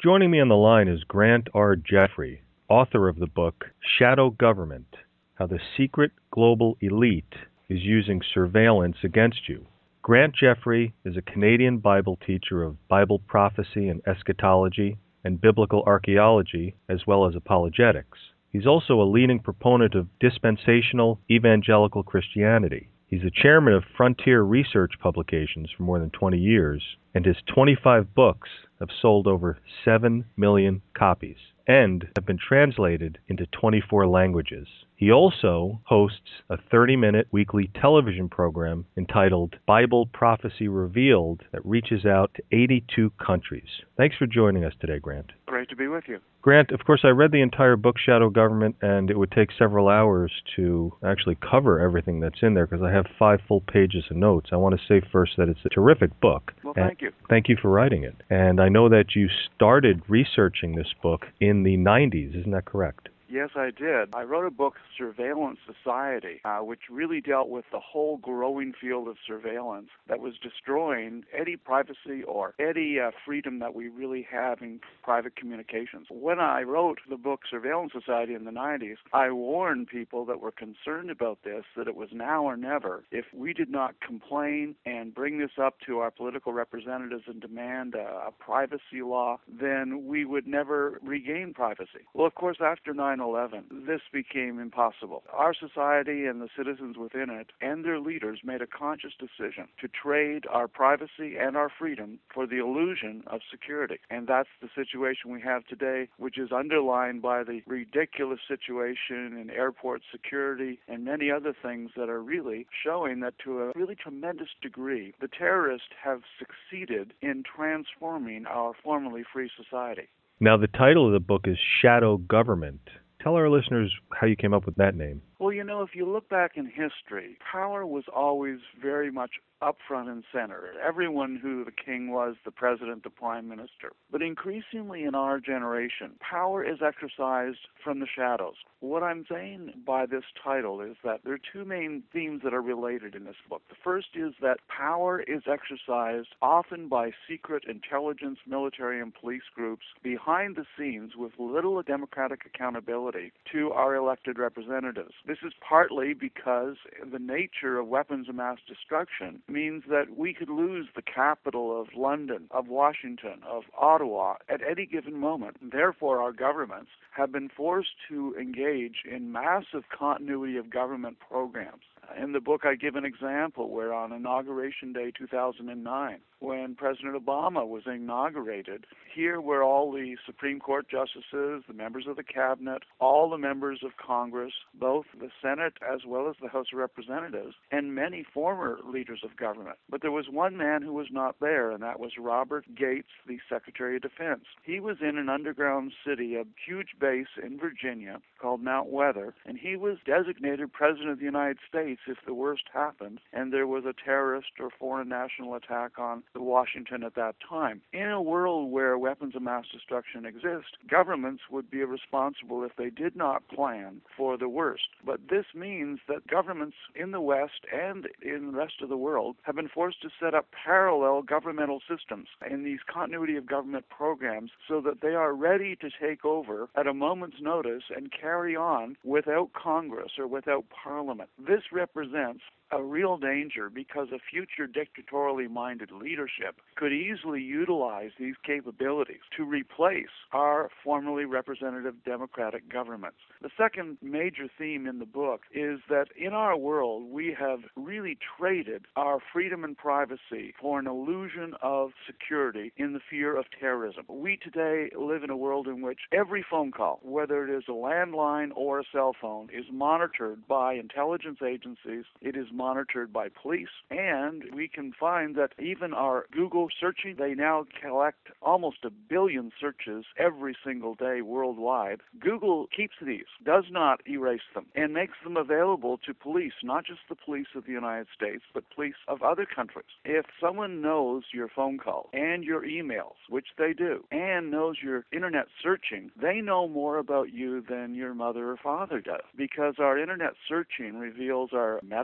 Joining me on the line is Grant R. Jeffrey, author of the book Shadow Government: How the Secret Global Elite is Using Surveillance Against You. Grant Jeffrey is a Canadian Bible teacher of Bible prophecy and eschatology and biblical archaeology, as well as apologetics. He's also a leading proponent of dispensational evangelical Christianity. He's the chairman of Frontier Research Publications for more than 20 years, and his 25 books have sold over 7 million copies and have been translated into 24 languages. He also hosts a 30-minute weekly television program entitled Bible Prophecy Revealed that reaches out to 82 countries. Thanks for joining us today, Grant. Great to be with you. Grant, of course, I read the entire book, Shadow Government, and it would take several hours to actually cover everything that's in there because I have 5 full pages of notes. I want to say first that it's a terrific book. Well, thank you. Thank you for writing it. And I know that you started researching this book in the 90s. Isn't that correct? Yes, I did. I wrote a book, Surveillance Society, which really dealt with the whole growing field of surveillance that was destroying any privacy or any freedom that we really have in private communications. When I wrote the book, Surveillance Society, in the 90s, I warned people that were concerned about this that it was now or never. If we did not complain and bring this up to our political representatives and demand a privacy law, then we would never regain privacy. Well, of course, after 9/11, this became impossible. Our society and the citizens within it and their leaders made a conscious decision to trade our privacy and our freedom for the illusion of security. And that's the situation we have today, which is underlined by the ridiculous situation in airport security and many other things that are really showing that to a really tremendous degree, the terrorists have succeeded in transforming our formerly free society. Now, the title of the book is Shadow Government. Tell our listeners how you came up with that name. Well, if you look back in history, power was always very much up front and center. Everyone who the king was, the president, the prime minister. But increasingly in our generation, power is exercised from the shadows. What I'm saying by this title is that there are 2 main themes that are related in this book. The first is that power is exercised often by secret intelligence, military, and police groups behind the scenes with little democratic accountability to our elected representatives. This is partly because the nature of weapons of mass destruction means that we could lose the capital of London, of Washington, of Ottawa at any given moment. Therefore, our governments have been forced to engage in massive continuity of government programs. In the book, I give an example where on Inauguration Day 2009, when President Obama was inaugurated, here were all the Supreme Court justices, the members of the cabinet, all the members of Congress, both the Senate as well as the House of Representatives, and many former leaders of government. But there was one man who was not there, and that was Robert Gates, the Secretary of Defense. He was in an underground city, a huge base in Virginia called Mount Weather, and he was designated President of the United States if the worst happened, and there was a terrorist or foreign national attack on Washington at that time. In a world where weapons of mass destruction exist, governments would be responsible if they did not plan for the worst. But this means that governments in the West and in the rest of the world have been forced to set up parallel governmental systems in these continuity of government programs so that they are ready to take over at a moment's notice and carry on without Congress or without Parliament. This represents a real danger because a future dictatorially minded leadership could easily utilize these capabilities to replace our formerly representative democratic governments. The second major theme in the book is that in our world we have really traded our freedom and privacy for an illusion of security in the fear of terrorism. We today live in a world in which every phone call, whether it is a landline or a cell phone, is monitored by intelligence agencies. It is monitored by police, and we can find that even our Google searching, they now collect almost 1 billion searches every single day worldwide. Google keeps these, does not erase them, and makes them available to police, not just the police of the United States, but police of other countries. If someone knows your phone call and your emails, which they do, and knows your internet searching, they know more about you than your mother or father does, because our internet searching reveals our medical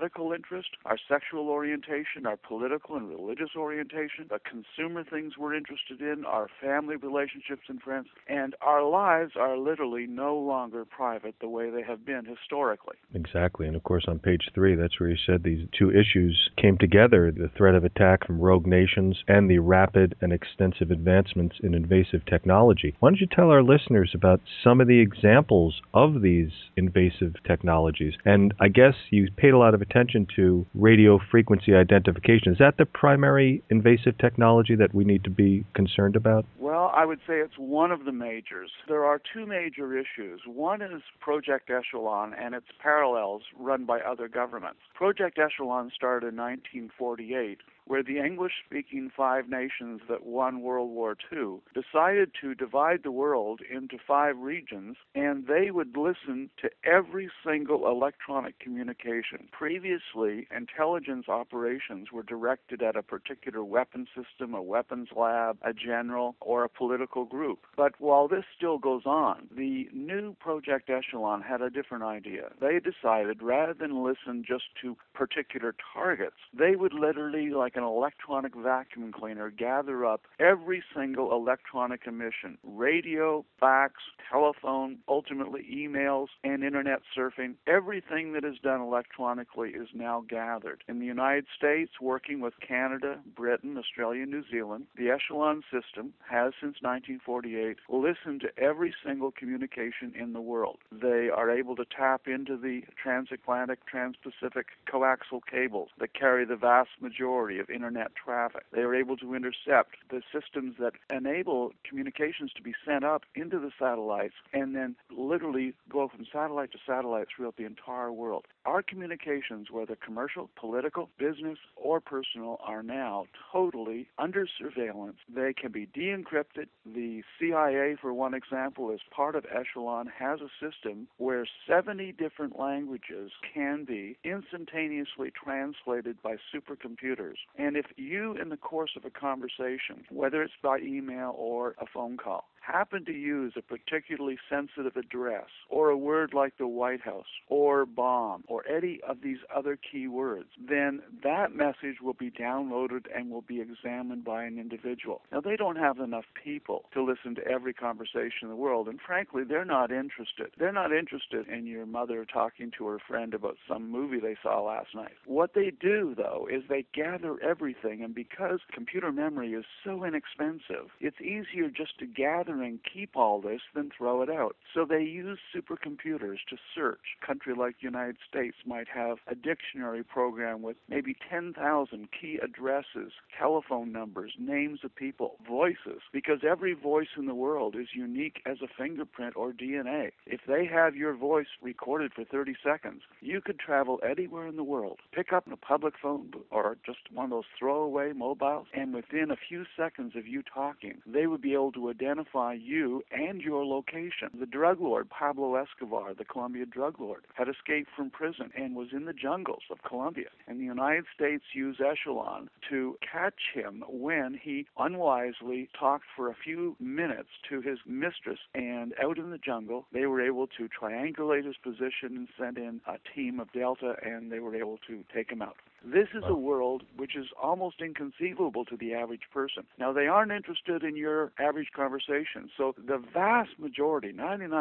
interest, our sexual orientation, our political and religious orientation, the consumer things we're interested in, our family relationships and friends, and our lives are literally no longer private the way they have been historically. Exactly. And of course, on page 3, that's where you said these two issues came together, the threat of attack from rogue nations and the rapid and extensive advancements in invasive technology. Why don't you tell our listeners about some of the examples of these invasive technologies? And I guess you paid a lot of attention to radio frequency identification. Is that the primary invasive technology that we need to be concerned about? Well, I would say it's one of the majors. There are two major issues. One is Project Echelon and its parallels run by other governments. Project Echelon started in 1948, where the English-speaking 5 nations that won World War II decided to divide the world into 5 regions, and they would listen to every single electronic communication. Previously, intelligence operations were directed at a particular weapon system, a weapons lab, a general, or a political group. But while this still goes on, the new Project Echelon had a different idea. They decided, rather than listen just to particular targets, they would literally, like an electronic vacuum cleaner, gather up every single electronic emission: radio, fax, telephone, ultimately emails, and internet surfing. Everything that is done electronically is now gathered. In the United States, working with Canada, Britain, Australia, New Zealand, the Echelon system has, since 1948, listened to every single communication in the world. They are able to tap into the transatlantic, transpacific coaxial cables that carry the vast majority of internet traffic. They are able to intercept the systems that enable communications to be sent up into the satellites and then literally go from satellite to satellite throughout the entire world. Our communications, whether commercial, political, business, or personal, are now totally under surveillance. They can be de-encrypted. The CIA, for one example, as part of Echelon, has a system where 70 different languages can be instantaneously translated by supercomputers. And if you, in the course of a conversation, whether it's by email or a phone call, happen to use a particularly sensitive address or a word like the White House or bomb or any of these other key words, then that message will be downloaded and will be examined by an individual. Now, they don't have enough people to listen to every conversation in the world, and frankly, they're not interested. They're not interested in your mother talking to her friend about some movie they saw last night. What they do, though, is they gather everything, and because computer memory is so inexpensive, it's easier just to gather and keep all this than throw it out. So they use supercomputers to search. A country like the United States might have a dictionary program with maybe 10,000 key addresses, telephone numbers, names of people, voices, because every voice in the world is unique as a fingerprint or DNA. If they have your voice recorded for 30 seconds, you could travel anywhere in the world, pick up a public phone or just one of those throwaway mobiles, and within a few seconds of you talking, they would be able to identify you and your location. The drug lord Pablo Escobar, the Colombian drug lord, had escaped from prison and was in the jungles of Colombia. And the United States used Echelon to catch him when he unwisely talked for a few minutes to his mistress. And out in the jungle, they were able to triangulate his position and send in a team of Delta, and they were able to take him out. This is a world which is almost inconceivable to the average person. Now, they aren't interested in your average conversation. So the vast majority,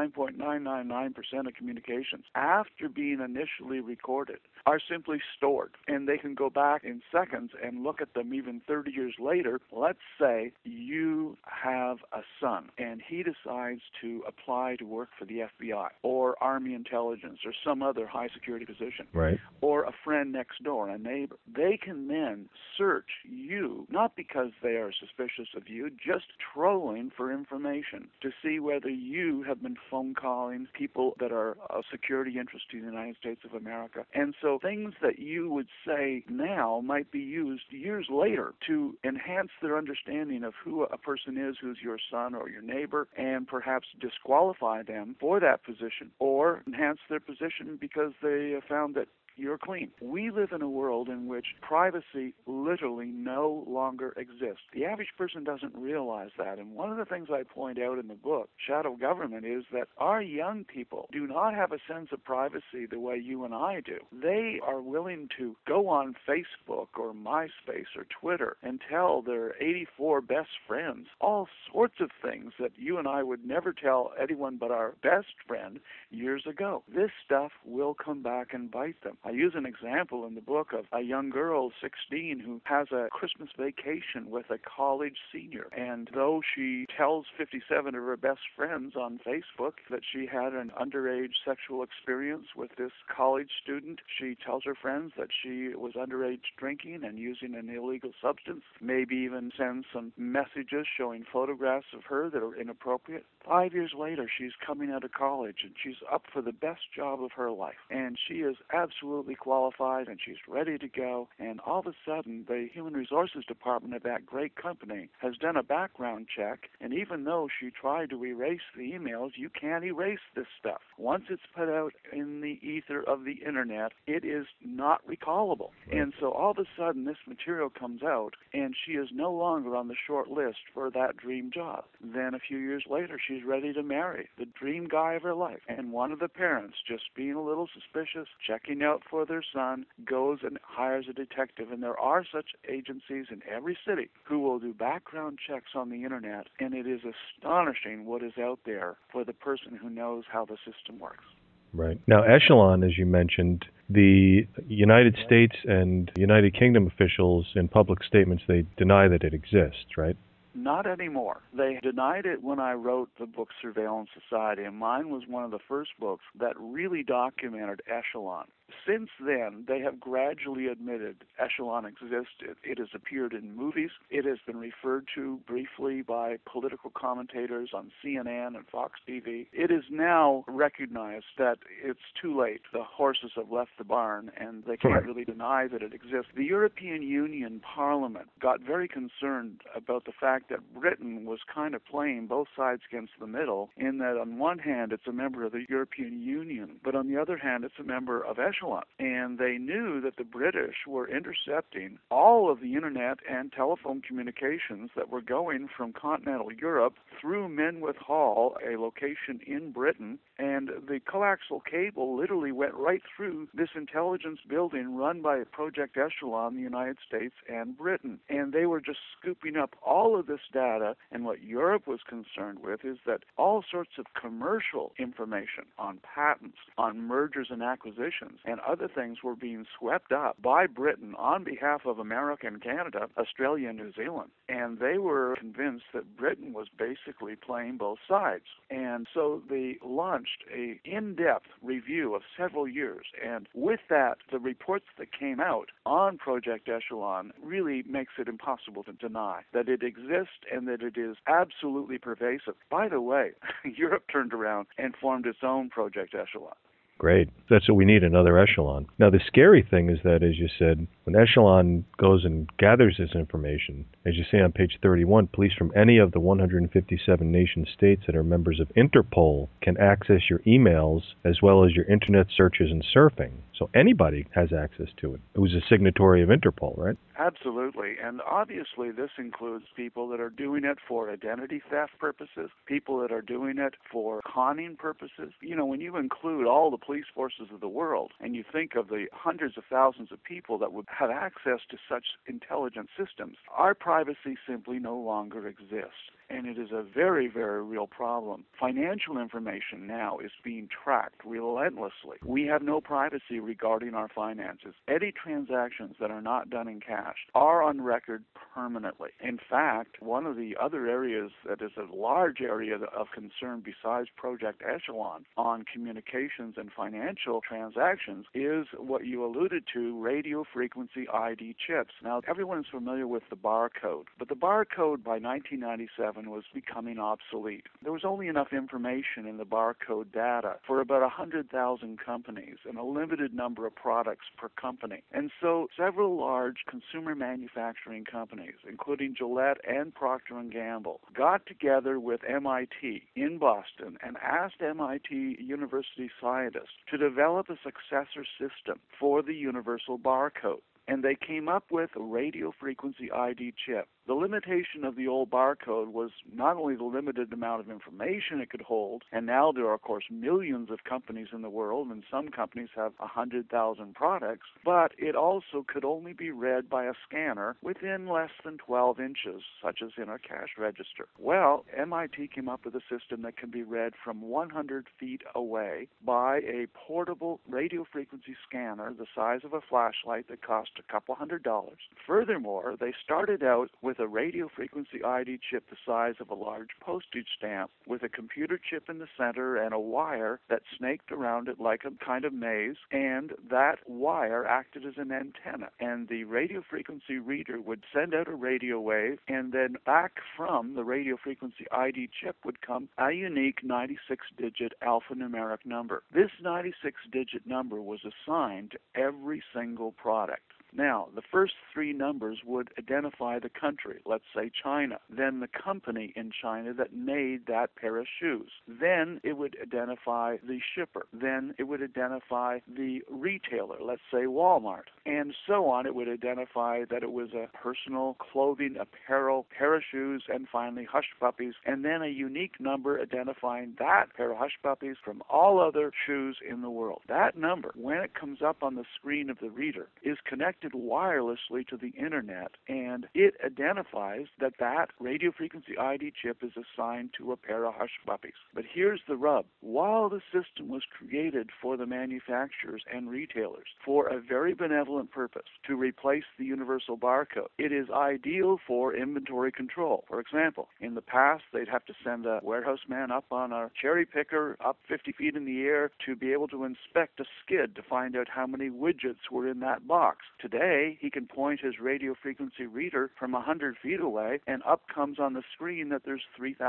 99.999% of communications, after being initially recorded, are simply stored. And they can go back in seconds and look at them even 30 years later. Let's say you have a son, and he decides to apply to work for the FBI or Army Intelligence or some other high-security position. Right. Or a friend next door, a neighbor. They can then search you, not because they are suspicious of you, just trolling for information to see whether you have been phone calling people that are of security interest to the United States of America. And so things that you would say now might be used years later to enhance their understanding of who a person is who's your son or your neighbor, and perhaps disqualify them for that position or enhance their position because they found that you're clean. We live in a world in which privacy literally no longer exists. The average person doesn't realize that. And one of the things I point out in the book, Shadow Government, is that our young people do not have a sense of privacy the way you and I do. They are willing to go on Facebook or MySpace or Twitter and tell their 84 best friends all sorts of things that you and I would never tell anyone but our best friend years ago. This stuff will come back and bite them. I use an example in the book of a young girl, 16, who has a Christmas vacation with a college senior. And though she tells 57 of her best friends on Facebook that she had an underage sexual experience with this college student, she tells her friends that she was underage drinking and using an illegal substance, maybe even sends some messages showing photographs of her that are inappropriate. 5 years later, she's coming out of college and she's up for the best job of her life. And she is absolutely qualified and she's ready to go. And all of a sudden, the Human Resources Department of that great company has done a background check. And even though she tried to erase the emails, you can't erase this stuff. Once it's put out in the ether of the internet, it is not recallable. Right. And so all of a sudden, this material comes out and she is no longer on the short list for that dream job. Then a few years later, she's ready to marry the dream guy of her life. And one of the parents, just being a little suspicious, checking out for their son, goes and hires a detective. And there are such agencies in every city who will do background checks on the internet. And it is astonishing what is out there for the person who knows how the system works. Right. Now, Echelon, as you mentioned, the United States and United Kingdom officials in public statements, they deny that it exists, right? Not anymore. They denied it when I wrote the book Surveillance Society, and mine was one of the first books that really documented Echelon. Since then, they have gradually admitted Echelon existed. It has appeared in movies. It has been referred to briefly by political commentators on CNN and Fox TV. It is now recognized that it's too late. The horses have left the barn, and they can't really deny that it exists. The European Union Parliament got very concerned about the fact that Britain was kind of playing both sides against the middle, in that on one hand it's a member of the European Union, but on the other hand it's a member of Echelon. And they knew that the British were intercepting all of the internet and telephone communications that were going from continental Europe through Menwith Hall, a location in Britain, and the coaxial cable literally went right through this intelligence building run by Project Echelon, the United States and Britain. And they were just scooping up all of this data, and what Europe was concerned with is that all sorts of commercial information on patents, on mergers and acquisitions, and other things were being swept up by Britain on behalf of America and Canada, Australia and New Zealand. And they were convinced that Britain was basically playing both sides. And so they launched an in-depth review of several years. And with that, the reports that came out on Project Echelon really makes it impossible to deny that it exists and that it is absolutely pervasive. By the way, Europe turned around and formed its own Project Echelon. Great. That's what we need, another Echelon. Now, the scary thing is that, as you said, when Echelon goes and gathers this information, as you say on page 31, police from any of the 157 nation states that are members of Interpol can access your emails as well as your internet searches and surfing. So anybody has access to it who's a signatory of Interpol, right? Absolutely. And obviously this includes people that are doing it for identity theft purposes, people that are doing it for conning purposes. You know, when you include all the police forces of the world and you think of the hundreds of thousands of people that would have access to such intelligent systems, our privacy simply no longer exists. And it is a very, very real problem. Financial information now is being tracked relentlessly. We have no privacy regarding our finances. Any transactions that are not done in cash are on record permanently. In fact, one of the other areas that is a large area of concern besides Project Echelon on communications and financial transactions is what you alluded to, radio frequency ID chips. Now, everyone is familiar with the barcode, but the barcode by 1997 telephone was becoming obsolete. There was only enough information in the barcode data for about 100,000 companies and a limited number of products per company. And so several large consumer manufacturing companies, including Gillette and Procter & Gamble, got together with MIT in Boston and asked MIT university scientists to develop a successor system for the universal barcode. And they came up with a radio frequency ID chip. The limitation of the old barcode was not only the limited amount of information it could hold, and now there are, of course, millions of companies in the world, and some companies have 100,000 products, but it also could only be read by a scanner within less than 12 inches, such as in a cash register. Well, MIT came up with a system that can be read from 100 feet away by a portable radio frequency scanner the size of a flashlight that cost a couple $100. Furthermore, they started out with a radio frequency ID chip the size of a large postage stamp with a computer chip in the center and a wire that snaked around it like a kind of maze, and that wire acted as an antenna. And the radio frequency reader would send out a radio wave, and then back from the radio frequency ID chip would come a unique 96-digit alphanumeric number. This 96-digit number was assigned to every single product. Now, the first three numbers would identify the country, let's say China, then the company in China that made that pair of shoes. Then it would identify the shipper. Then it would identify the retailer, let's say Walmart. And so on, it would identify that it was a personal clothing, apparel, pair of shoes, and finally Hush Puppies, and then a unique number identifying that pair of Hush Puppies from all other shoes in the world. That number, when it comes up on the screen of the reader, is connected wirelessly to the internet, and it identifies that that radio frequency ID chip is assigned to a pair of Hush Puppies. But here's the rub. While the system was created for the manufacturers and retailers for a very benevolent purpose, to replace the universal barcode, it is ideal for inventory control. For example, in the past, they'd have to send a warehouse man up on a cherry picker up 50 feet in the air to be able to inspect a skid to find out how many widgets were in that box. Today, he can point his radio frequency reader from 100 feet away, and up comes on the screen that there's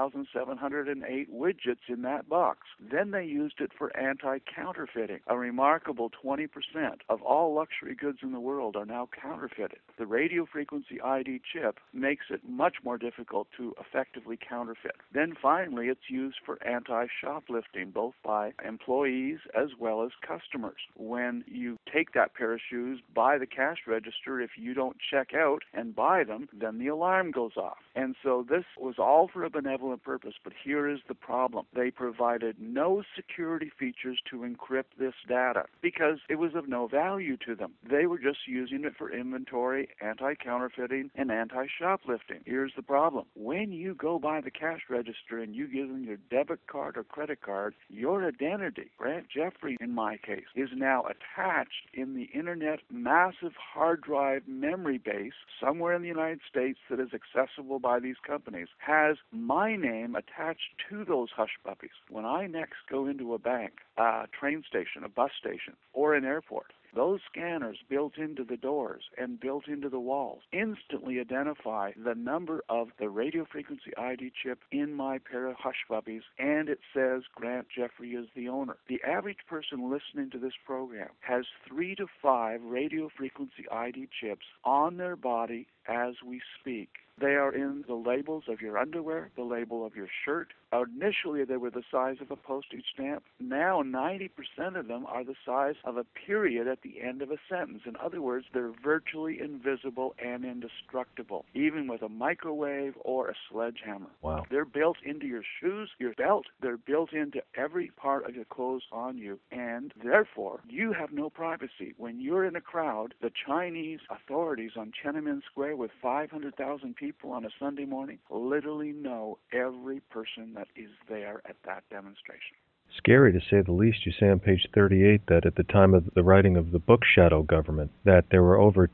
3,708 widgets in that box. Then they used it for anti-counterfeiting. A remarkable 20% of all luxury goods in the world are now counterfeited. The radio frequency ID chip makes it much more difficult to effectively counterfeit. Then finally, it's used for anti-shoplifting, both by employees as well as customers. When you take that pair of shoes, buy the cash register, if you don't check out and buy them, then the alarm goes off. And so this was all for a benevolent purpose, but here is the problem. They provided no security features to encrypt this data because it was of no value to them. They were just using it for inventory, anti-counterfeiting, and anti-shoplifting. Here's the problem. When you go by the cash register and you give them your debit card or credit card, your identity, Grant Jeffrey in my case, is now attached in the internet massive hard drive memory base somewhere in the United States that is accessible by these companies, has my name attached to those Hush Puppies. When I next go into a bank, a train station, a bus station, or an airport, those scanners built into the doors and built into the walls instantly identify the number of the radio frequency ID chip in my pair of Hush Puppies, and it says Grant Jeffrey is the owner. The average person listening to this program has 3 to 5 radio frequency ID chips on their body as we speak. They are in the labels of your underwear, the label of your shirt. Initially, they were the size of a postage stamp. Now, 90% of them are the size of a period at the end of a sentence. In other words, they're virtually invisible and indestructible, even with a microwave or a sledgehammer. Wow. They're built into your shoes, your belt. They're built into every part of your clothes on you, and therefore, you have no privacy. When you're in a crowd, the Chinese authorities on Tiananmen Square with 500,000 people on a Sunday morning literally know every person that is there at that demonstration. Scary to say the least. You say on page 38 that at the time of the writing of the book Shadow Government, that there were over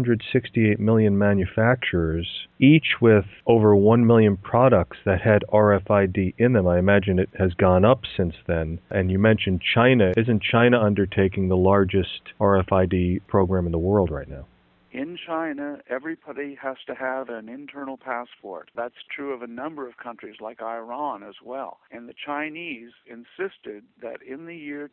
268 million manufacturers, each with over 1 million products that had RFID in them. I imagine it has gone up since then. And you mentioned China. Isn't China undertaking the largest RFID program in the world right now? In China, everybody has to have an internal passport. That's true of a number of countries like Iran as well. And the Chinese insisted that in the year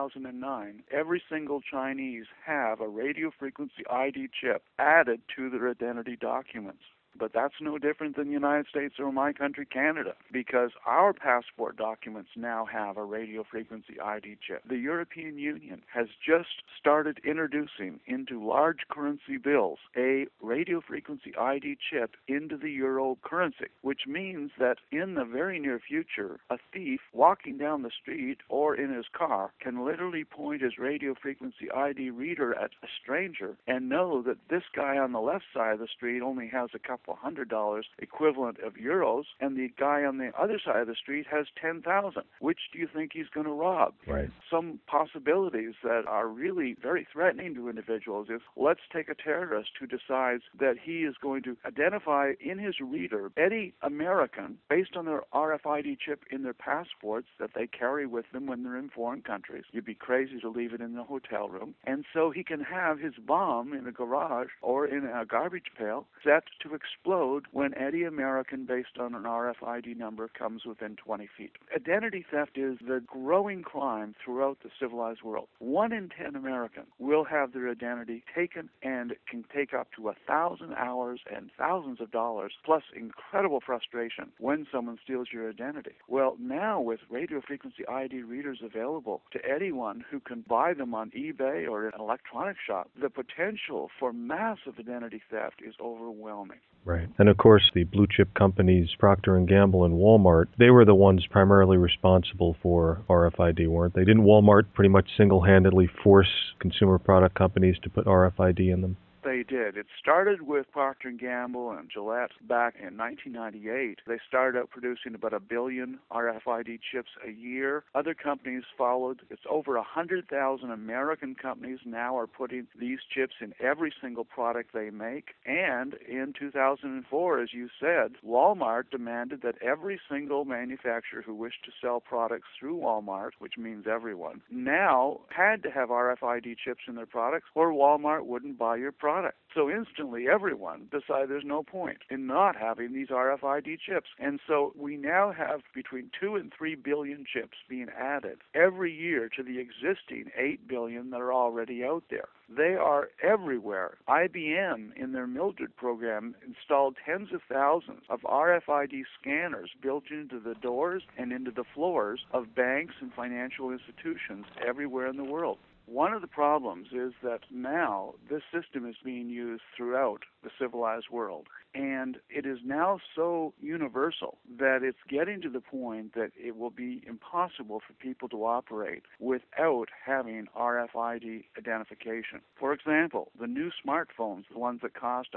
2009, every single Chinese have a radio frequency ID chip added to their identity documents. But that's no different than the United States or my country, Canada, because our passport documents now have a radio frequency ID chip. The European Union has just started introducing into large currency bills a radio frequency ID chip into the euro currency, which means that in the very near future, a thief walking down the street or in his car can literally point his radio frequency ID reader at a stranger and know that this guy on the left side of the street only has a couple $100 equivalent of euros, and the guy on the other side of the street has 10,000. Which do you think he's going to rob? Right. Some possibilities that are really very threatening to individuals is, let's take a terrorist who decides that he is going to identify in his reader any American based on their RFID chip in their passports that they carry with them when they're in foreign countries. You'd be crazy to leave it in the hotel room. And so he can have his bomb in a garage or in a garbage pail set to explode when any American based on an RFID number comes within 20 feet. Identity theft is the growing crime throughout the civilized world. 1 in 10 Americans will have their identity taken, and it can take up to 1,000 hours and thousands of dollars, plus incredible frustration when someone steals your identity. Well, now with radio frequency ID readers available to anyone who can buy them on eBay or an electronic shop, the potential for massive identity theft is overwhelming. Right. And of course, the blue chip companies, Procter & Gamble and Walmart, they were the ones primarily responsible for RFID, weren't they? Didn't Walmart pretty much single-handedly force consumer product companies to put RFID in them? They did. It started with Procter & Gamble and Gillette back in 1998. They started out producing about 1 billion RFID chips a year. Other companies followed. It's over 100,000 American companies now are putting these chips in every single product they make. And in 2004, as you said, Walmart demanded that every single manufacturer who wished to sell products through Walmart, which means everyone, now had to have RFID chips in their products or Walmart wouldn't buy your product. So instantly everyone decided there's no point in not having these RFID chips. And so we now have between 2 and 3 billion chips being added every year to the existing 8 billion that are already out there. They are everywhere. IBM, in their Mildred program, installed tens of thousands of RFID scanners built into the doors and into the floors of banks and financial institutions everywhere in the world. One of the problems is that now this system is being used throughout the civilized world, and it is now so universal that it's getting to the point that it will be impossible for people to operate without having RFID identification. For example, the new smartphones, the ones that cost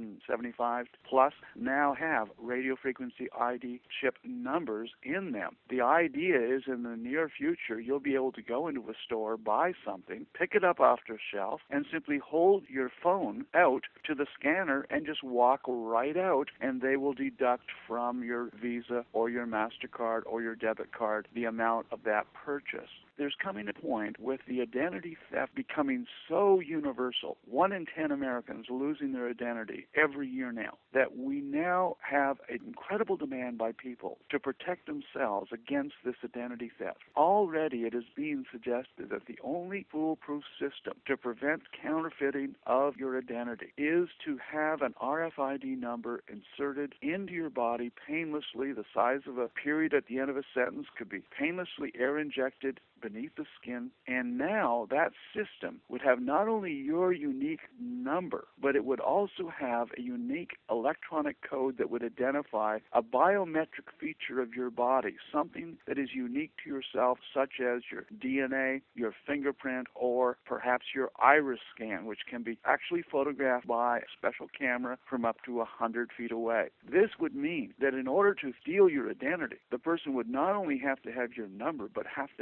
$175 plus, now have radio frequency ID chip numbers in them. The idea is in the near future you'll be able to go into a store, buy something, pick it up off the shelf, and simply hold your phone out to the scanner and just walk right out, and they will deduct from your Visa or your MasterCard or your debit card the amount of that purchase. There's coming a point with the identity theft becoming so universal, 1 in 10 Americans losing their identity every year now, that we now have an incredible demand by people to protect themselves against this identity theft. Already it is being suggested that the only foolproof system to prevent counterfeiting of your identity is to have an RFID number inserted into your body painlessly. The size of a period at the end of a sentence could be painlessly air injected beneath the skin, and now that system would have not only your unique number, but it would also have a unique electronic code that would identify a biometric feature of your body, something that is unique to yourself, such as your DNA, your fingerprint, or perhaps your iris scan, which can be actually photographed by a special camera from up to 100 feet away. This would mean that in order to steal your identity, the person would not only have to have your number, but have to have your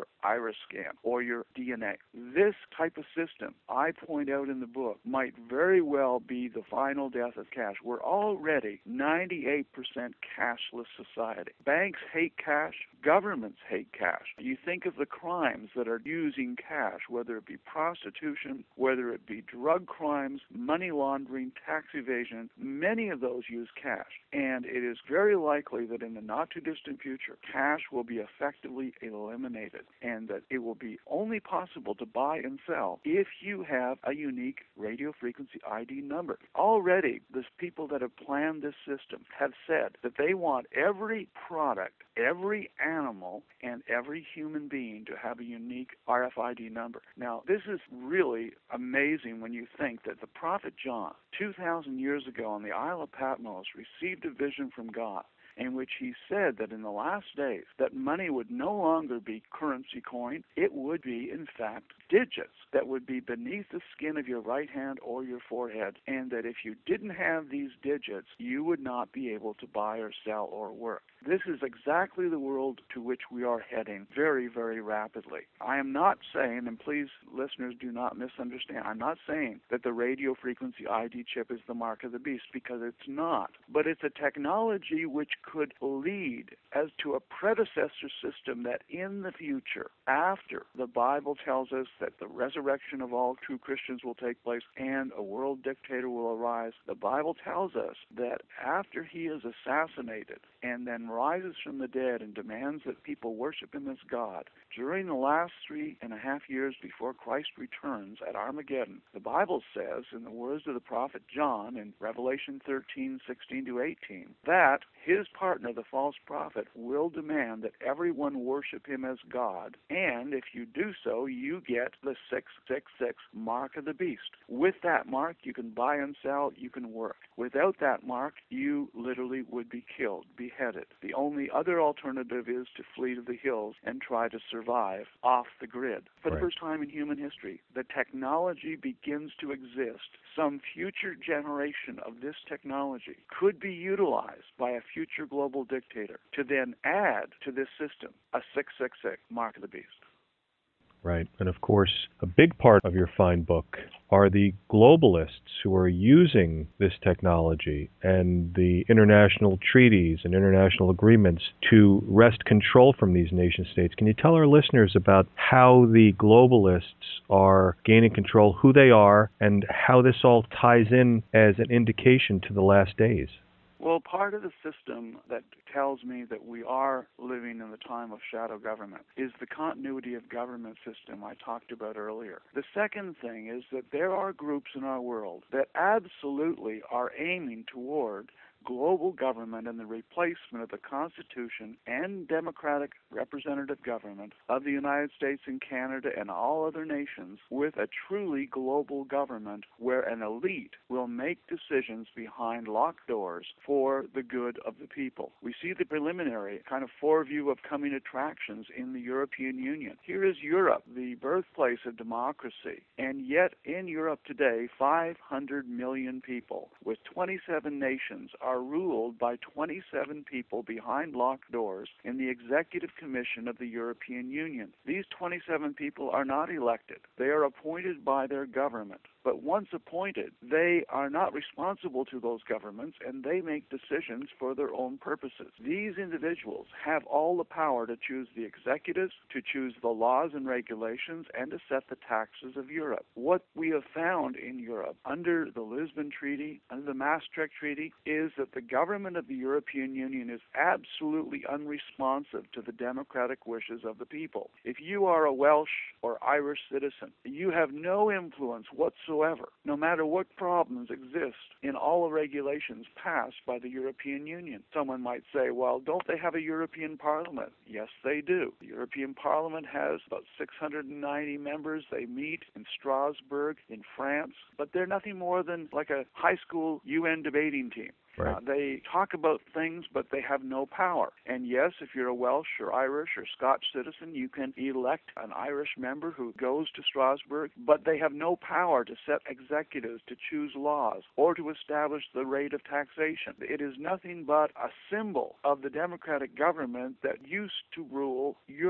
your iris scan or your DNA. This type of system, I point out in the book, might very well be the final death of cash. We're already 98% cashless society. Banks hate cash. Governments hate cash. You think of the crimes that are using cash, whether it be prostitution, whether it be drug crimes, money laundering, tax evasion, many of those use cash. And it is very likely that in the not-too-distant future, cash will be effectively eliminated, and that it will be only possible to buy and sell if you have a unique radio frequency ID number. Already, the people that have planned this system have said that they want every product, every animal, and every human being to have a unique RFID number. Now, this is really amazing when you think that the prophet John, 2,000 years ago on the Isle of Patmos, received a vision from God in which he said that in the last days that money would no longer be currency coin, it would be, in fact, digits that would be beneath the skin of your right hand or your forehead, and that if you didn't have these digits, you would not be able to buy or sell or work. This is exactly the world to which we are heading very, very rapidly. I am not saying, and please, listeners, do not misunderstand, I'm not saying that the radio frequency ID chip is the mark of the beast, because it's not. But it's a technology which could lead as to a predecessor system that in the future, after the Bible tells us that the resurrection of all true Christians will take place and a world dictator will arise, the Bible tells us that after he is assassinated and then rises from the dead and demands that people worship him as God, during the last 3.5 years before Christ returns at Armageddon, the Bible says, in the words of the prophet John in Revelation 13:16-18, that his partner, the false prophet, will demand that everyone worship him as God, and if you do so, you get the 666 mark of the beast. With that mark, you can buy and sell, you can work. Without that mark, you literally would be killed, beheaded. The only other alternative is to flee to the hills and try to survive off the grid. For the first time in human history, the technology begins to exist. Some future generation of this technology could be utilized by a future global dictator to then add to this system a 666 mark of the beast. Right. And of course, a big part of your fine book are the globalists who are using this technology and the international treaties and international agreements to wrest control from these nation states. Can you tell our listeners about how the globalists are gaining control, who they are, and how this all ties in as an indication to the last days? Well, part of the system that tells me that we are living in the time of shadow government is the continuity of government system I talked about earlier. The second thing is that there are groups in our world that absolutely are aiming toward global government and the replacement of the Constitution and democratic representative government of the United States and Canada and all other nations with a truly global government where an elite will make decisions behind locked doors for the good of the people. We see the preliminary kind of foreview of coming attractions in the European Union. Here is Europe, the birthplace of democracy, and yet in Europe today, 500 million people with 27 nations are ruled by 27 people behind locked doors in the Executive Commission of the European Union. These 27 people are not elected. They are appointed by their government. But once appointed, they are not responsible to those governments, and they make decisions for their own purposes. These individuals have all the power to choose the executives, to choose the laws and regulations, and to set the taxes of Europe. What we have found in Europe under the Lisbon Treaty, under the Maastricht Treaty, is that the government of the European Union is absolutely unresponsive to the democratic wishes of the people. If you are a Welsh or Irish citizen, you have no influence whatsoever, no matter what problems exist in all the regulations passed by the European Union. Someone might say, well, don't they have a European Parliament? Yes, they do. The European Parliament has about 690 members. They meet in Strasbourg in France, but they're nothing more than like a high school UN debating team. Right. They talk about things, but they have no power. And yes, if you're a Welsh or Irish or Scotch citizen, you can elect an Irish member who goes to Strasbourg, but they have no power to set executives, to choose laws, or to establish the rate of taxation. It is nothing but a symbol of the democratic government that used to rule Europe.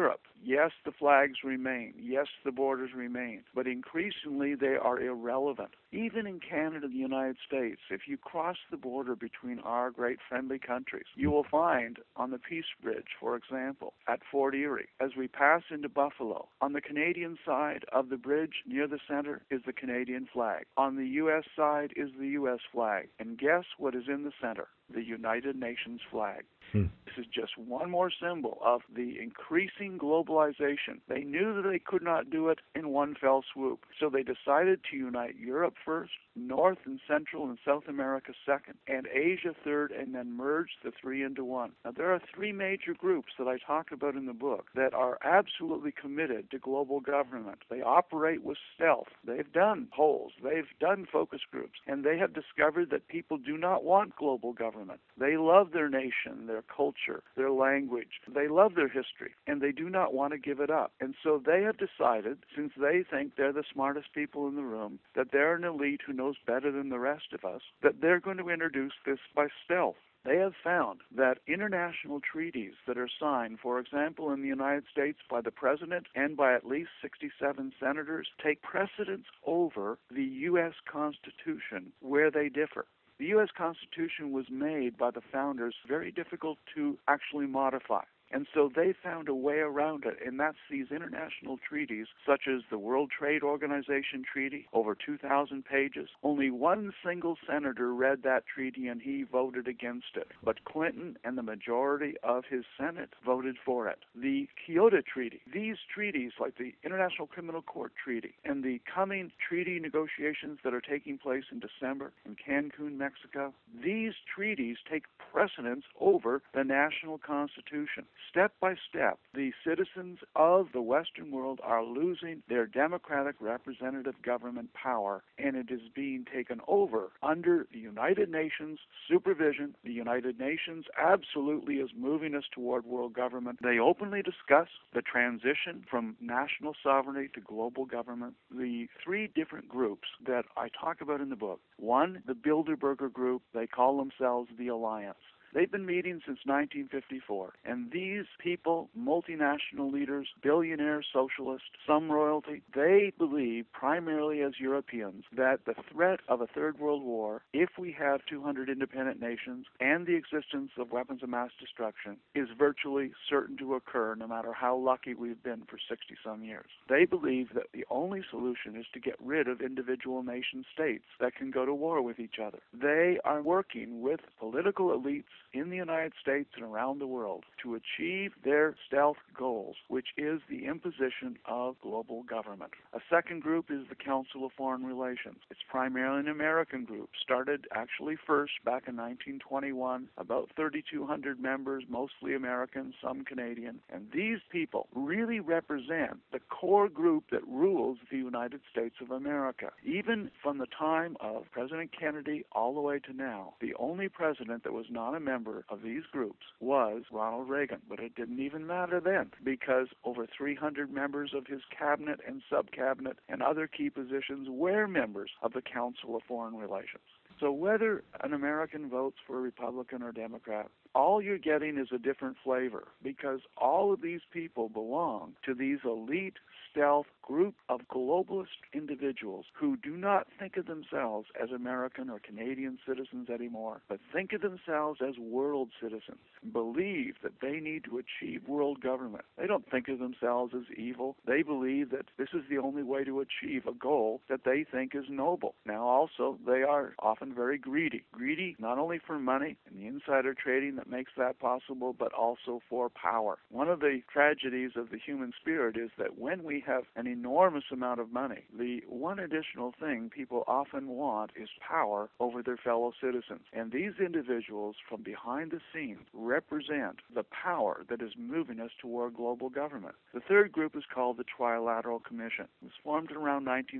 Yes, the flags remain. Yes, the borders remain. But increasingly, they are irrelevant. Even in Canada and the United States, if you cross the border between our great friendly countries, you will find on the Peace Bridge, for example, at Fort Erie, as we pass into Buffalo, on the Canadian side of the bridge near the center is the Canadian flag. On the U.S. side is the U.S. flag. And guess what is in the center? The United Nations flag. This is just one more symbol of the increasing globalization. They knew that they could not do it in one fell swoop, so they decided to unite Europe first, North and Central and South America second, and Asia third, and then merge the three into one. Now, there are three major groups that I talk about in the book that are absolutely committed to global government. They operate with stealth. They've done polls. They've done focus groups, and they have discovered that people do not want global government. They love their nation, their culture, their language. They love their history, and they do not want to give it up. And so they have decided, since they think they're the smartest people in the room, that they're an elite who knows better than the rest of us, that they're going to introduce this by stealth. They have found that international treaties that are signed, for example, in the United States by the President and by at least 67 senators, take precedence over the U.S. Constitution where they differ. The U.S. Constitution was made by the founders very difficult to actually modify. And so they found a way around it, and that's these international treaties, such as the World Trade Organization Treaty, over 2,000 pages. Only one single senator read that treaty, and he voted against it. But Clinton and the majority of his Senate voted for it. The Kyoto Treaty, these treaties, like the International Criminal Court Treaty, and the coming treaty negotiations that are taking place in December in Cancun, Mexico, these treaties take precedence over the national constitution. Step by step, the citizens of the Western world are losing their democratic representative government power, and it is being taken over under the United Nations supervision. The United Nations absolutely is moving us toward world government. They openly discuss the transition from national sovereignty to global government. The three different groups that I talk about in the book. One, the Bilderberger Group. They call themselves the Alliance. They've been meeting since 1954, and these people, multinational leaders, billionaires, socialists, some royalty, they believe, primarily as Europeans, that the threat of a third world war, if we have 200 independent nations and the existence of weapons of mass destruction, is virtually certain to occur no matter how lucky we've been for 60-some years. They believe that the only solution is to get rid of individual nation states that can go to war with each other. They are working with political elites in the United States and around the world to achieve their stealth goals, which is the imposition of global government. A second group is the Council of Foreign Relations. It's primarily an American group, started actually first back in 1921, about 3,200 members, mostly American, some Canadian, and these people really represent the core group that rules the United States of America. Even from the time of President Kennedy all the way to now, the only president that was not a member of these groups was Ronald Reagan, but it didn't even matter then because over 300 members of his cabinet and sub-cabinet and other key positions were members of the Council of Foreign Relations. So whether an American votes for a Republican or Democrat, all you're getting is a different flavor because all of these people belong to these elite stealth group of globalist individuals who do not think of themselves as American or Canadian citizens anymore, but think of themselves as world citizens and believe that they need to achieve world government. They don't think of themselves as evil. They believe that this is the only way to achieve a goal that they think is noble. Now also, they are often very greedy. Greedy not only for money and the insider trading that makes that possible, but also for power. One of the tragedies of the human spirit is that when we have an enormous amount of money, the one additional thing people often want is power over their fellow citizens. And these individuals from behind the scenes represent the power that is moving us toward global government. The third group is called the Trilateral Commission. It was formed around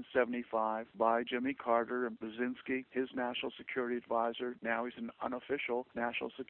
1975 by Jimmy Carter and Brzezinski, his national security advisor. Now he's an unofficial national security advisor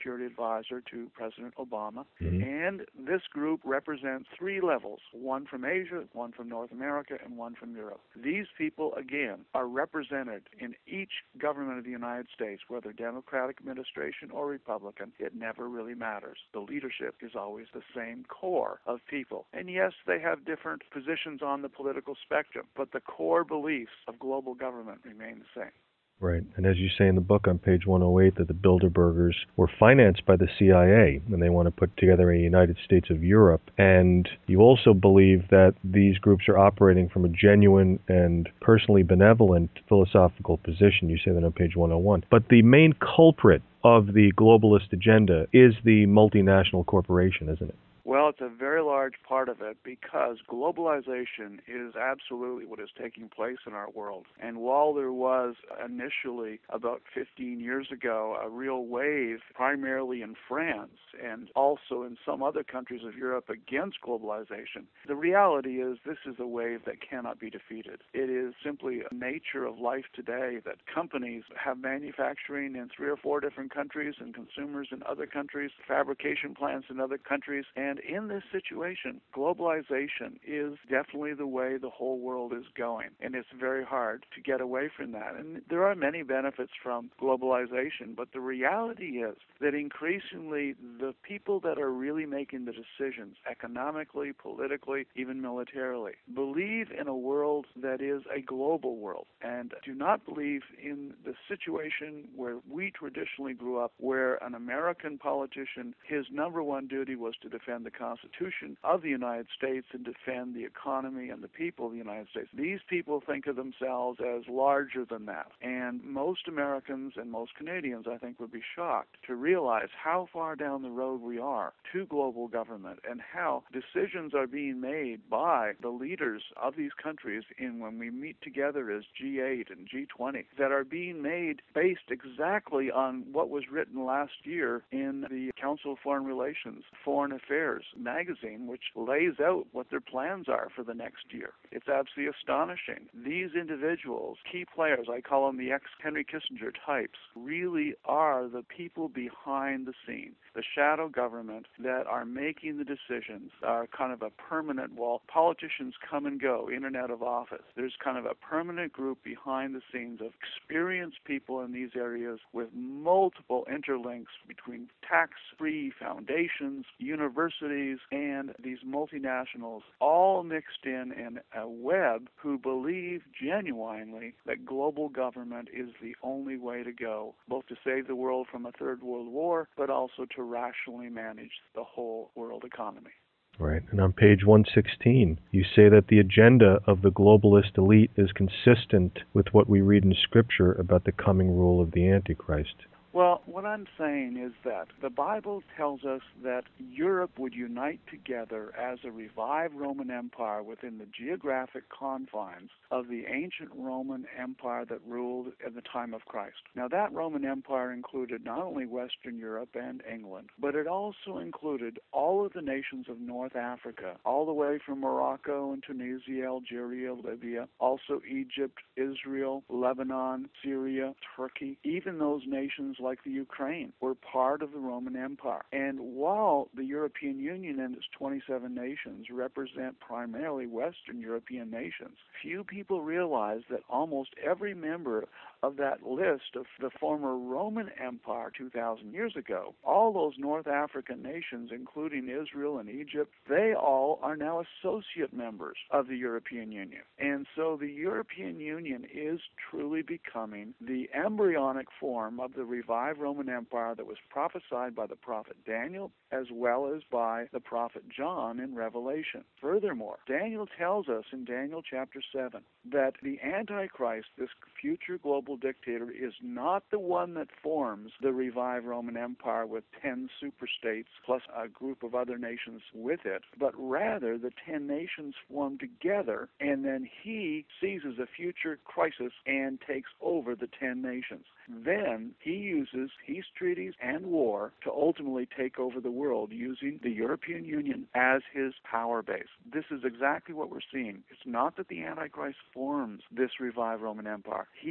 advisor to President Obama. Mm-hmm. And this group represents three levels, one from Asia, one from North America, and one from Europe. These people, again, are represented in each government of the United States, whether Democratic administration or Republican. It never really matters. The leadership is always the same core of people. And yes, they have different positions on the political spectrum, but the core beliefs of global government remain the same. Right. And as you say in the book on page 108 that the Bilderbergers were financed by the CIA and they want to put together a United States of Europe. And you also believe that these groups are operating from a genuine and personally benevolent philosophical position. You say that on page 101. But the main culprit of the globalist agenda is the multinational corporation, isn't it? Well, it's a very large part of it because globalization is absolutely what is taking place in our world. And while there was initially, about 15 years ago, a real wave, primarily in France and also in some other countries of Europe against globalization, the reality is this is a wave that cannot be defeated. It is simply a nature of life today that companies have manufacturing in 3 or 4 different countries and consumers in other countries, fabrication plants in other countries, and in this situation, globalization is definitely the way the whole world is going, and it's very hard to get away from that. And there are many benefits from globalization, but the reality is that increasingly the people that are really making the decisions, economically, politically, even militarily, believe in a world that is a global world and do not believe in the situation where we traditionally grew up, where an American politician, his number one duty was to defend the Constitution of the United States and defend the economy and the people of the United States. These people think of themselves as larger than that. And most Americans and most Canadians, I think, would be shocked to realize how far down the road we are to global government and how decisions are being made by the leaders of these countries when we meet together as G8 and G20 that are being made based exactly on what was written last year in the Council of Foreign Relations, Foreign Affairs magazine, which lays out what their plans are for the next year. It's absolutely astonishing. These individuals, key players, I call them the ex-Henry Kissinger types, really are the people behind the scene, the shadow government that are making the decisions, are kind of a permanent wall. Politicians come and go in and out of office. There's kind of a permanent group behind the scenes of experienced people in these areas with multiple interlinks between tax-free foundations, universities, and these multinationals, all mixed in a web who believe genuinely that global government is the only way to go, both to save the world from a third world war, but also to rationally manage the whole world economy. Right. And on page 116, you say that the agenda of the globalist elite is consistent with what we read in Scripture about the coming rule of the Antichrist. Well, what I'm saying is that the Bible tells us that Europe would unite together as a revived Roman Empire within the geographic confines of the ancient Roman Empire that ruled at the time of Christ. Now, that Roman Empire included not only Western Europe and England, but it also included all of the nations of North Africa, all the way from Morocco and Tunisia, Algeria, Libya, also Egypt, Israel, Lebanon, Syria, Turkey, even those nations like the Ukraine were part of the Roman Empire. And while the European Union and its 27 nations represent primarily Western European nations, few people realize that almost every member of that list of the former Roman Empire 2,000 years ago, all those North African nations, including Israel and Egypt, they all are now associate members of the European Union. And so the European Union is truly becoming the embryonic form of the revived Roman Empire that was prophesied by the prophet Daniel as well as by the prophet John in Revelation. Furthermore, Daniel tells us in Daniel chapter 7 that the Antichrist, this future global dictator, is not the one that forms the revived Roman Empire with 10 superstates plus a group of other nations with it, but rather the 10 nations form together, and then he seizes a future crisis and takes over the 10 nations. Then he uses peace treaties and war to ultimately take over the world using the European Union as his power base. This is exactly what we're seeing. It's not that the Antichrist forms this revived Roman Empire. He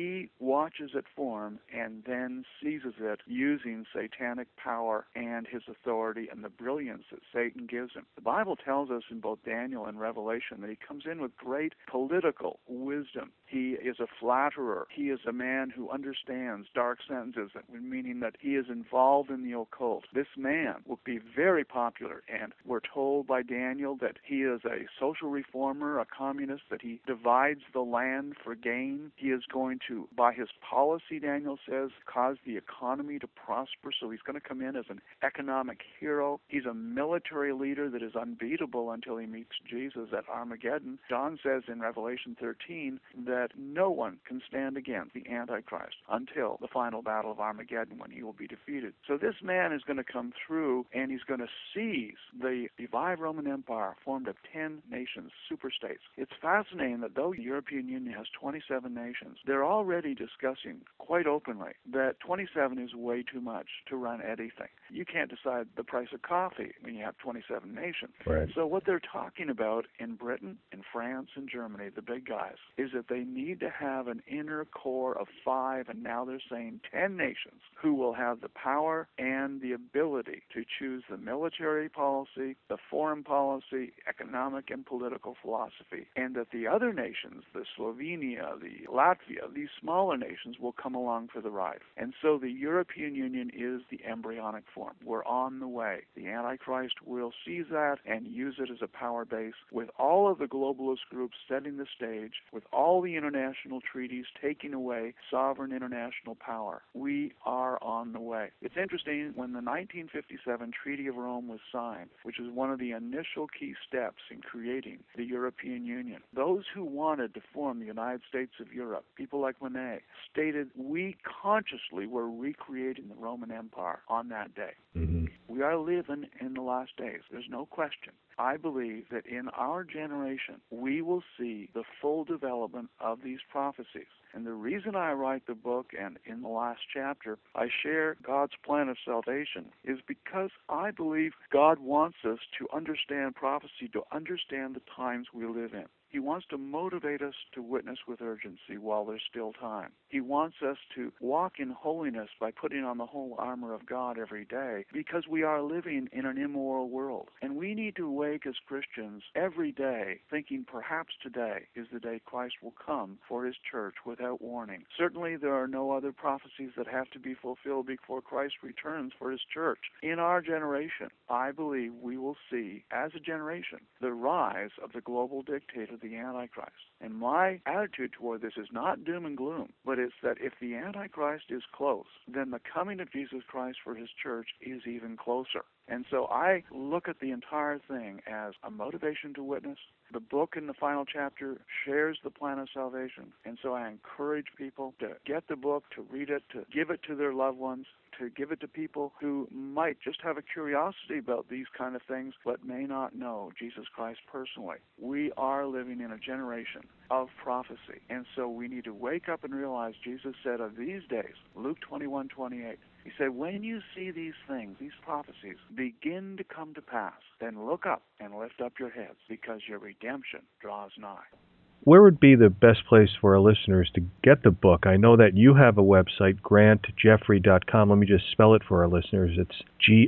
watches it form and then seizes it using satanic power and his authority and the brilliance that Satan gives him. The Bible tells us in both Daniel and Revelation that he comes in with great political wisdom. He is a flatterer. He is a man who understands dark sentences, meaning that he is involved in the occult. This man will be very popular, and we're told by Daniel that he is a social reformer, a communist, that he divides the land for gain. He is going to, by his policy, Daniel says, cause the economy to prosper, so he's going to come in as an economic hero. He's a military leader that is unbeatable until he meets Jesus at Armageddon. John says in Revelation 13 that no one can stand against the Antichrist until the final battle of Armageddon, when he will be defeated. So this man is going to come through, and he's going to seize the revived Roman Empire formed of 10 nations, superstates. It's fascinating that though the European Union has 27 nations, they're already discussing quite openly that 27 is way too much to run anything. You can't decide the price of coffee when you have 27 nations. Right. So what they're talking about in Britain, in France, and Germany, the big guys, is that they need to have an inner core of 5, and now they're saying 10 nations who will have the power and the ability to choose the military policy, the foreign policy, economic and political philosophy, and that the other nations, the Slovenia, the Latvia, these smaller nations will come along for the ride. And so the European Union is the embryonic form. We're on the way. The Antichrist will seize that and use it as a power base, with all of the globalist groups setting the stage, with all the international treaties taking away sovereign international power. We are on the way. It's interesting, when the 1957 Treaty of Rome was signed, which is one of the initial key steps in creating the European Union, those who wanted to form the United States of Europe, people like Monet, stated we consciously were recreating the Roman Empire on that day. Mm-hmm. We are living in the last days. There's no question. I believe that in our generation, we will see the full development of these prophecies. And the reason I write the book, and in the last chapter, I share God's plan of salvation, is because I believe God wants us to understand prophecy, to understand the times we live in. He wants to motivate us to witness with urgency while there's still time. He wants us to walk in holiness by putting on the whole armor of God every day, because we are living in an immoral world. And we need to wake as Christians every day thinking perhaps today is the day Christ will come for his church without warning. Certainly there are no other prophecies that have to be fulfilled before Christ returns for his church. In our generation, I believe we will see, as a generation, the rise of the global dictator, the Antichrist. And my attitude toward this is not doom and gloom, but it's that if the Antichrist is close, then the coming of Jesus Christ for his church is even closer. And so I look at the entire thing as a motivation to witness. The book in the final chapter shares the plan of salvation. And so I encourage people to get the book, to read it, to give it to their loved ones, to give it to people who might just have a curiosity about these kind of things but may not know Jesus Christ personally. We are living in a generation of prophecy. And so we need to wake up and realize Jesus said of these days, Luke 21:28, he said, when you see these things, these prophecies, begin to come to pass, then look up and lift up your heads, because your redemption draws nigh. Where would be the best place for our listeners to get the book? I know that you have a website, grantjeffrey.com. Let me just spell it for our listeners. It's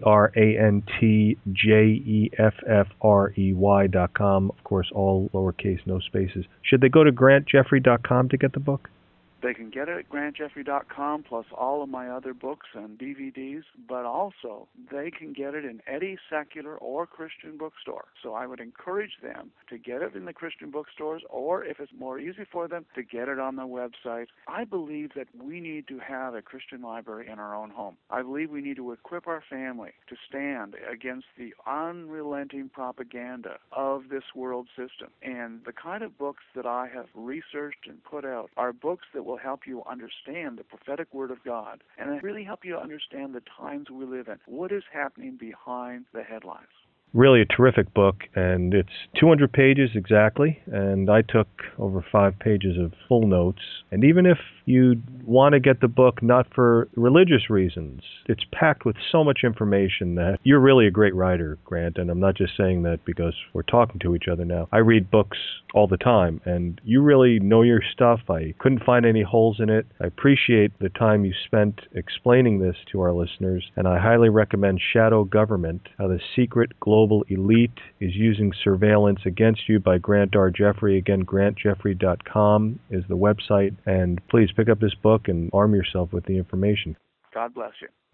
grantjeffrey.com. Of course, all lowercase, no spaces. Should they go to grantjeffrey.com to get the book? They can get it at grantjeffrey.com, plus all of my other books and DVDs, but also they can get it in any secular or Christian bookstore. So I would encourage them to get it in the Christian bookstores, or if it's more easy for them, to get it on the website. I believe that we need to have a Christian library in our own home. I believe we need to equip our family to stand against the unrelenting propaganda of this world system. And the kind of books that I have researched and put out are books that will help you understand the prophetic word of God, and really help you understand the times we live in. What is happening behind the headlines? really a terrific book, and it's 200 pages exactly, and I took over 5 pages of full notes. And even if you want to get the book not for religious reasons, it's packed with so much information that you're really a great writer, Grant, and I'm not just saying that because we're talking to each other now. I read books all the time, and you really know your stuff. I couldn't find any holes in it. I appreciate the time you spent explaining this to our listeners, and I highly recommend Shadow Government, How the Secret Global Elite is Using Surveillance Against You by Grant R. Jeffrey. Again, grantjeffrey.com is the website, and please pick up this book and arm yourself with the information. God bless you.